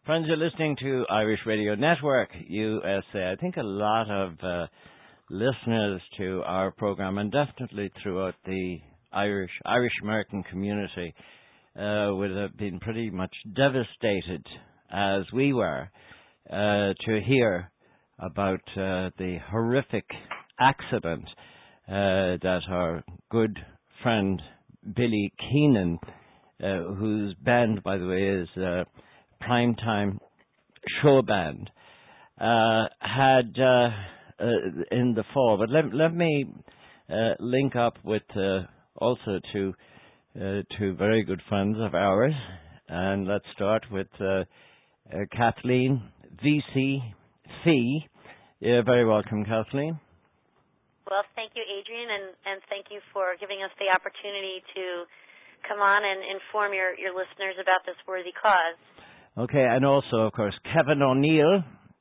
Friends, you're listening to Irish Radio Network, USA. I think a lot of listeners to our program, and definitely throughout the Irish-American community, would have been pretty much devastated, as we were, to hear about the horrific accident that our good friend Billy Keenan, whose band, by the way, is Primetime Show Band, had in the fall. But let me link up with also two very good friends of ours, and let's start with Kathleen VC Fee. You're very welcome, Kathleen. Well, thank you, Adrian, and thank you for giving us the opportunity to come on and inform your listeners about this worthy cause. Okay, and also, of course, Kevin O'Neill.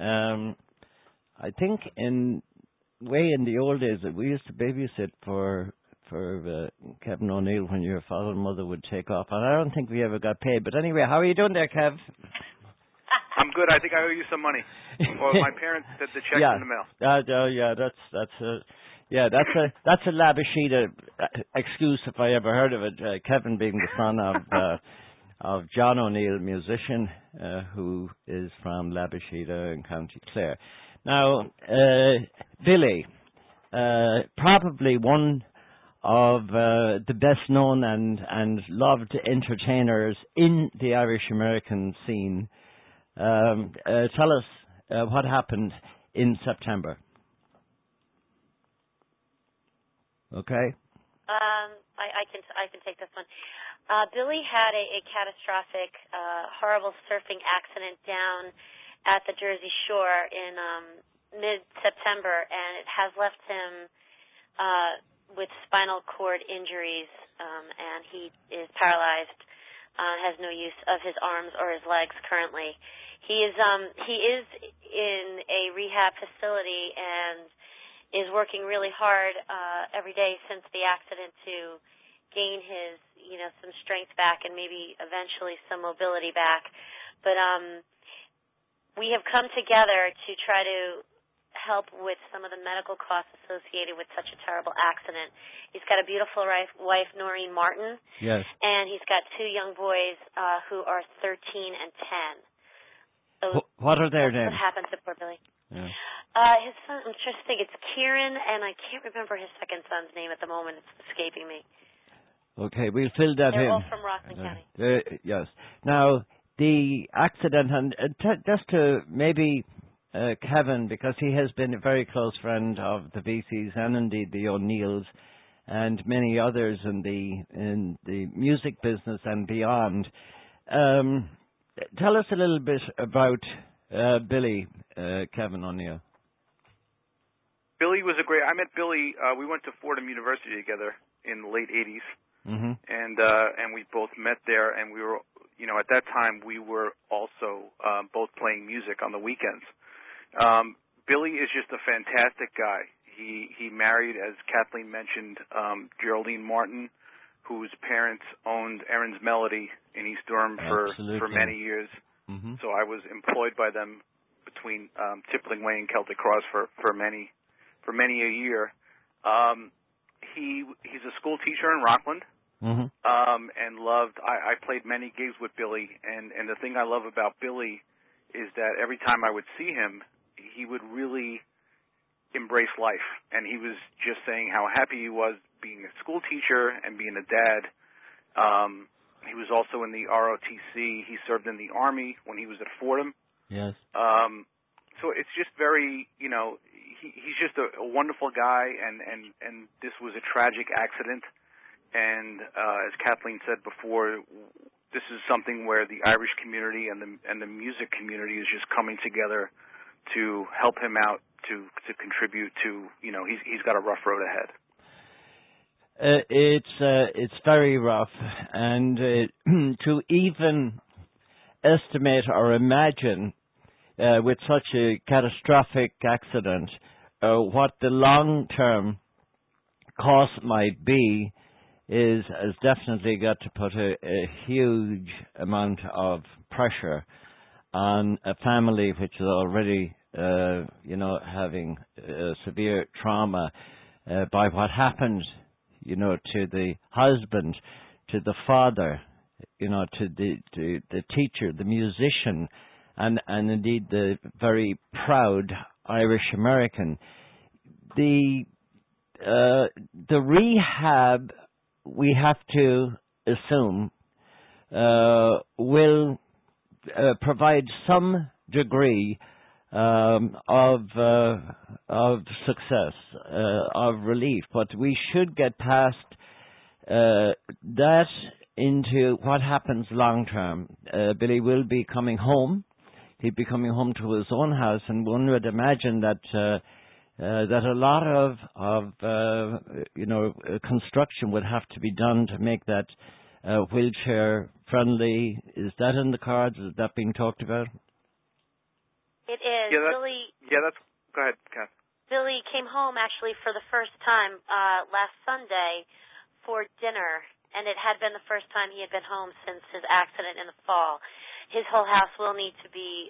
I think in the old days that we used to babysit for Kevin O'Neill when your father and mother would take off, and I don't think we ever got paid. But anyway, how are you doing there, Kev? I'm good. I think I owe you some money. Or my parents sent the check in the mail. That's a Labashida excuse if I ever heard of it. Kevin being the son of John O'Neill, musician, who is from Labashida in County Clare. Now, Billy, probably one of the best known and loved entertainers in the Irish-American scene. Tell us what happened in September. Okay. I can take this one. Billy had a catastrophic, horrible surfing accident down at the Jersey Shore in mid-September, and it has left him with spinal cord injuries, and he is paralyzed, has no use of his arms or his legs currently. He is in a rehab facility and is working really hard every day since the accident to gain his, some strength back and maybe eventually some mobility back. But we have come together to try to help with some of the medical costs associated with such a terrible accident. He's got a beautiful wife, Noreen Martin. Yes. And he's got two young boys who are 13 and 10. So what are their names? What happened to poor Billy? Yeah. His son, I'm just thinking it's Kieran, and I can't remember his second son's name at the moment. It's escaping me. Okay, we'll fill that in. They're all from Rockland County. Yes. Now, the accident, and just to maybe Kevin, because he has been a very close friend of the VCs and indeed the O'Neills and many others in the music business and beyond. Tell us a little bit about Billy, Kevin O'Neill. Billy was I met Billy, we went to Fordham University together in the late 80s. Mm-hmm. And we both met there, and we were, at that time we were also both playing music on the weekends. Billy is just a fantastic guy. He married, as Kathleen mentioned, Geraldine Martin, whose parents owned Aaron's Melody in East Durham for many years. Mm-hmm. So I was employed by them between Tippling Way and Celtic Cross for many a year. He's a school teacher in Rockland. Mm-hmm. And loved. I played many gigs with Billy, and the thing I love about Billy is that every time I would see him, he would really embrace life, and he was just saying how happy he was being a school teacher and being a dad. He was also in the ROTC. He served in the Army when he was at Fordham. Yes. So it's just very, he's just a wonderful guy, and this was a tragic accident. And as Kathleen said before, this is something where the Irish community and the music community is just coming together to help him out, to contribute to, he's got a rough road ahead. It's very rough, and to even estimate or imagine with such a catastrophic accident what the long-term cost might be has definitely got to put a huge amount of pressure on a family which is already, having severe trauma by what happened, to the husband, to the father, to the teacher, the musician, and indeed the very proud Irish American. The rehab, we have to assume, will provide some degree of success, of relief, but we should get past that into what happens long term. Billy will be coming home. He'd be coming home to his own house, and one would imagine that a lot of construction would have to be done to make that wheelchair friendly. Is that in the cards? Is that being talked about? It is. Yeah, Billy. Yeah, that's. Go ahead, Kath. Billy came home actually for the first time last Sunday for dinner, and it had been the first time he had been home since his accident in the fall. His whole house will need to be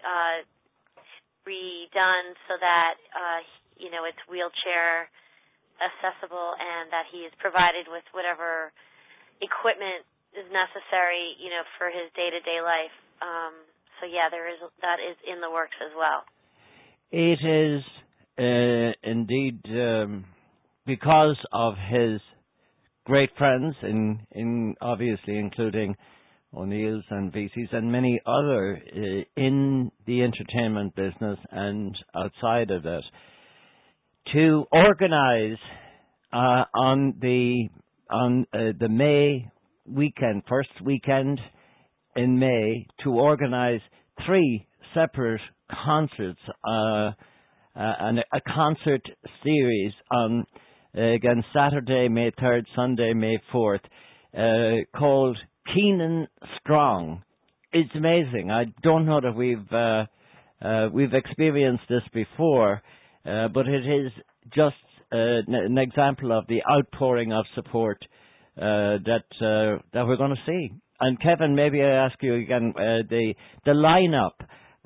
redone so that it's wheelchair accessible, and that he is provided with whatever equipment is necessary, for his day-to-day life. So yeah, that is in the works as well. It is indeed because of his great friends, in obviously including O'Neill's and VC's and many other in the entertainment business and outside of that, to organize on the May weekend, first weekend in May, to organize 3 separate concerts, and a concert series on again Saturday, May 3rd, Sunday, May 4th, called Keenan Strong. It's amazing. I don't know that we've experienced this before, but it is just an example of the outpouring of support that we're going to see. And Kevin, maybe I ask you again, the lineup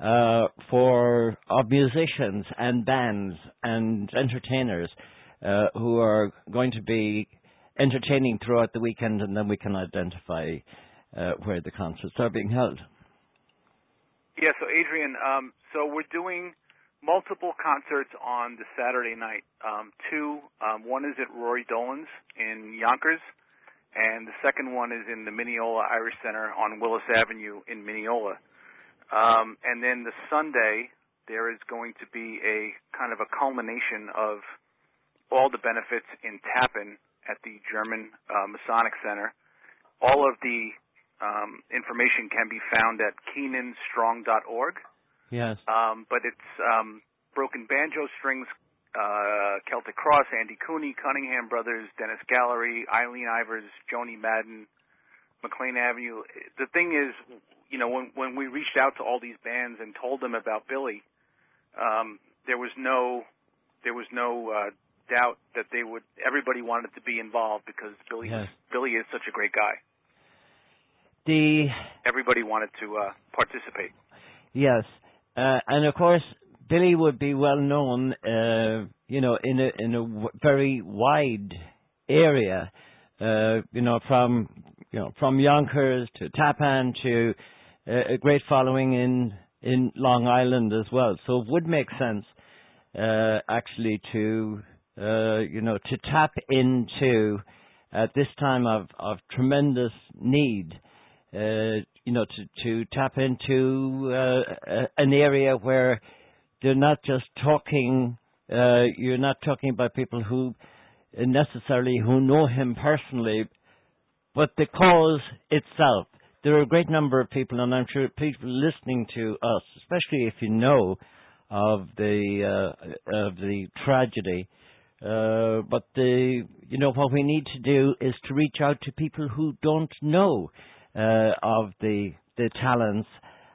of musicians and bands and entertainers who are going to be entertaining throughout the weekend, and then we can identify where the concerts are being held. Yeah, so Adrian, so we're doing multiple concerts on the Saturday night. 2, one is at Rory Dolan's in Yonkers, and the second one is in the Mineola Irish Center on Willis Avenue in Mineola. And then the Sunday, there is going to be a kind of a culmination of all the benefits in Tappan at the German Masonic Center. All of the information can be found at keenanstrong.org. Yes. But it's Broken Banjo Strings, Celtic Cross, Andy Cooney, Cunningham Brothers, Dennis Gallery, Eileen Ivers, Joni Madden, McLean Avenue. The thing is, when we reached out to all these bands and told them about Billy, there was no doubt that everybody wanted to be involved, because Billy is such a great guy. Everybody wanted to participate. Yes, and of course Billy would be well known, in a very wide area, from Yonkers to Tappan to a great following in Long Island as well. So it would make sense, actually, to tap into at this time of tremendous need. To tap into an area where they're not just talking. You're not talking about people who know him personally, but the cause itself. There are a great number of people, and I'm sure people listening to us, especially if you know of the tragedy. But what we need to do is to reach out to people who don't know of the talents,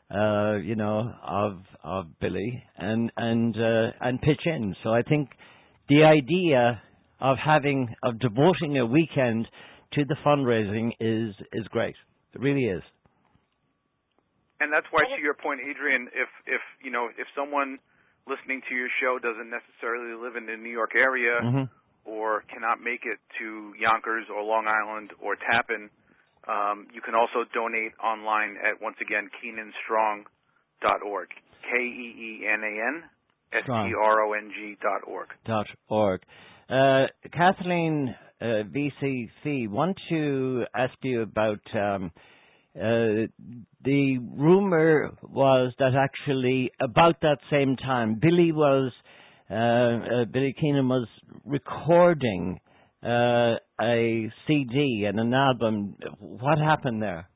of Billy, and pitch in. So I think the idea of devoting a weekend to the fundraising is great. It really is. And that's why, to your point, Adrian, if someone listening to your show doesn't necessarily live in the New York area or cannot make it to Yonkers or Long Island or Tappan, you can also donate online at, once again, KeenanStrong.org. KEENANSTRONG.org. .org. Kathleen VCC, want to ask you about the rumor was that actually about that same time Billy Keenan was recording a CD and an album. What happened there?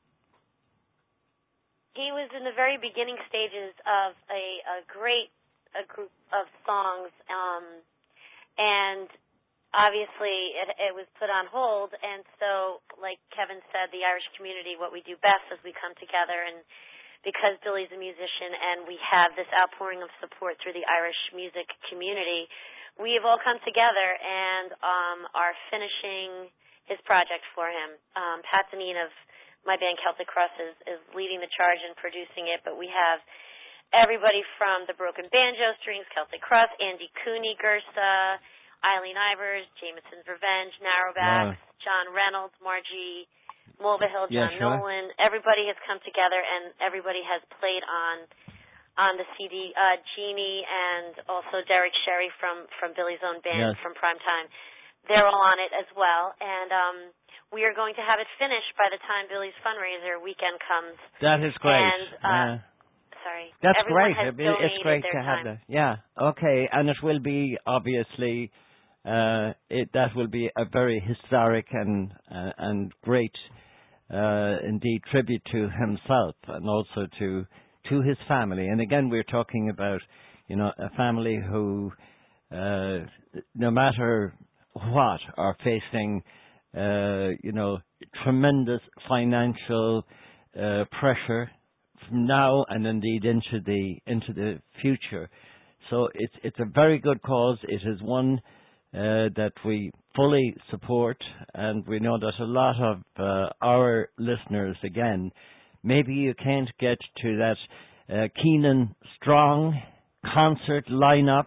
He was in the very beginning stages of a group of songs, and obviously it was put on hold. And so, like Kevin said, the Irish community, what we do best is we come together, and because Billy's a musician and we have this outpouring of support through the Irish music community, we have all come together and are finishing his project for him. Pat Deneen of my band Celtic Cross is leading the charge in producing it, but we have everybody from the Broken Banjo Strings, Celtic Cross, Andy Cooney, Gersa, Eileen Ivers, Jameson's Revenge, Narrowbacks, John Reynolds, Margie Mulvihill, John Nolan. Everybody has come together, and everybody has played on the CD. Jeannie and also Derek Sherry from Billy's own band from Primetime. They're all on it as well, and we are going to have it finished by the time Billy's fundraiser weekend comes. That is great. And, sorry. That's everyone great. It's great to have that. Yeah. Okay. And it will be obviously that will be a very historic and great indeed tribute to himself and also to his family. And again, we're talking about a family who no matter what are facing tremendous financial pressure from now and indeed into the future. So it's a very good cause. It is one that we fully support, and we know that a lot of our listeners, again, maybe you can't get to that Keenan Strong concert lineup,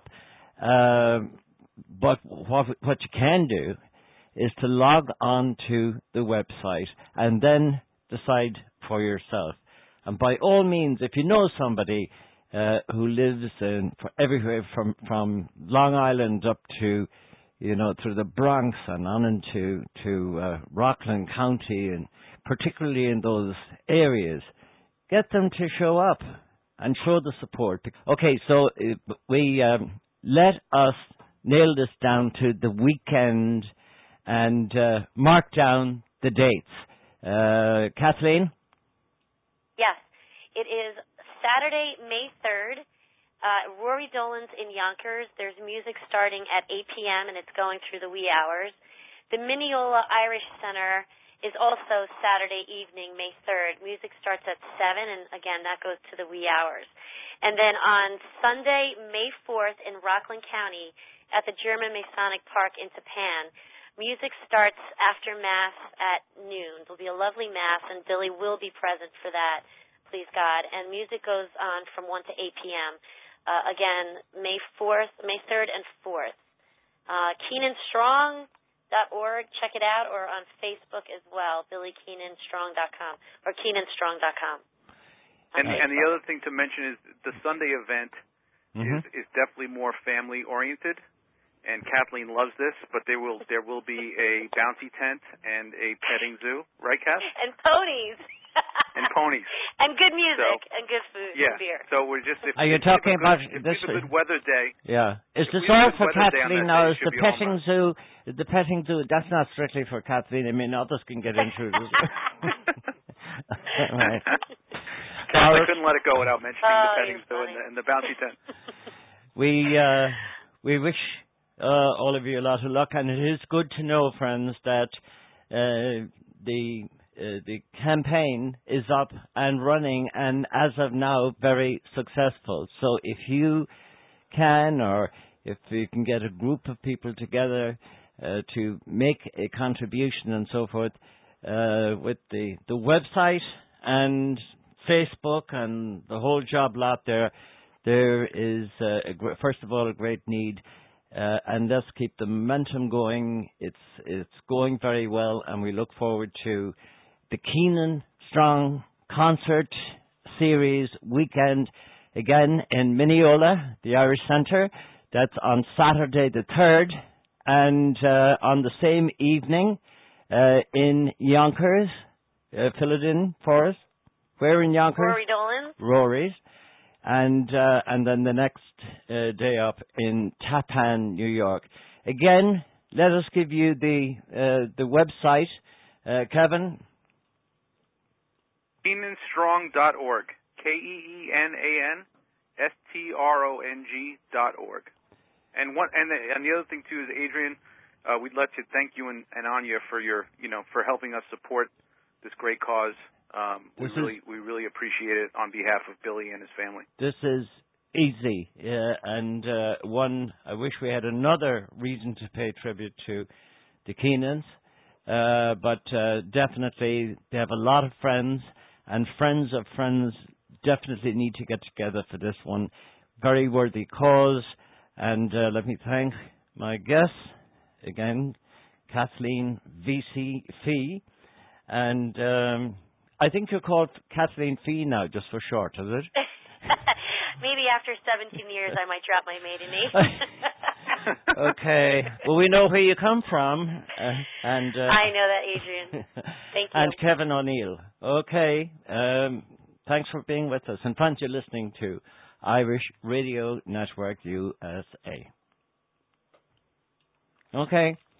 but what you can do is to log on to the website and then decide for yourself. And by all means, if you know somebody who lives everywhere from Long Island up to through the Bronx and on into Rockland County, and particularly in those areas, get them to show up and show the support. Okay, so we let us nail this down to the weekend and mark down the dates. Kathleen? Yes, it is Saturday, May 3rd. Rory Dolan's in Yonkers. There's music starting at 8 p.m. and it's going through the wee hours. The Mineola Irish Center is also Saturday evening, May 3rd. Music starts at 7, and again, that goes to the wee hours. And then on Sunday, May 4th in Rockland County at the German Masonic Park in Tapan, music starts after Mass at noon. There'll be a lovely Mass, and Billy will be present for that, please God. And music goes on from 1 to 8 p.m. Again, May 3rd and 4th. KeenanStrong.org, check it out, or on Facebook as well, BillyKeenanStrong.com or KeenanStrong.com. And the other thing to mention is the Sunday event is definitely more family oriented, and Kathleen loves this. But there will be a bouncy tent and a petting zoo, right, Kath? And ponies. And ponies. And good music and good food and beer. So we're just are you talking about this? It's a good weather day. Yeah. Is this all for Kathleen now? Is the petting zoo? The petting zoo? That's not strictly for Kathleen. I mean, others can get into it. Right. I couldn't let it go without mentioning the petting zoo and the bouncy tent. We wish all of you a lot of luck, and it is good to know, friends, that the campaign is up and running, and as of now, very successful. So if you can, or if you can get a group of people together to make a contribution and so forth, with the website and Facebook and the whole job lot there. There is, first of all, a great need, and let's keep the momentum going. It's going very well, and we look forward to the Keenan Strong concert series weekend again in Mineola, the Irish Centre. That's on Saturday the 3rd, and on the same evening in Yonkers. Fill it in for us. Where in Yonkers? Rory Dolan. Rory's. And then the next day up in Tappan, New York. Again, let us give you the website, Kevin. KeenanStrong.org. KeenanStrong.org. And the other thing too is, Adrian, we'd like to thank you and Anya for your for helping us support this great cause. We really appreciate it on behalf of Billy and his family. This is easy, and one I wish we had another reason to pay tribute to the Keenans, but definitely they have a lot of friends, and friends of friends definitely need to get together for this one. Very worthy cause, and let me thank my guests again, Kathleen V.C. Fee, and I think you're called Kathleen Fee now, just for short, is it? Maybe after 17 years I might drop my maiden name. Okay. Well, we know where you come from. And I know that, Adrian. Thank you. And Kevin O'Neill. Okay. Thanks for being with us. And friends, you're listening to Irish Radio Network USA. Okay.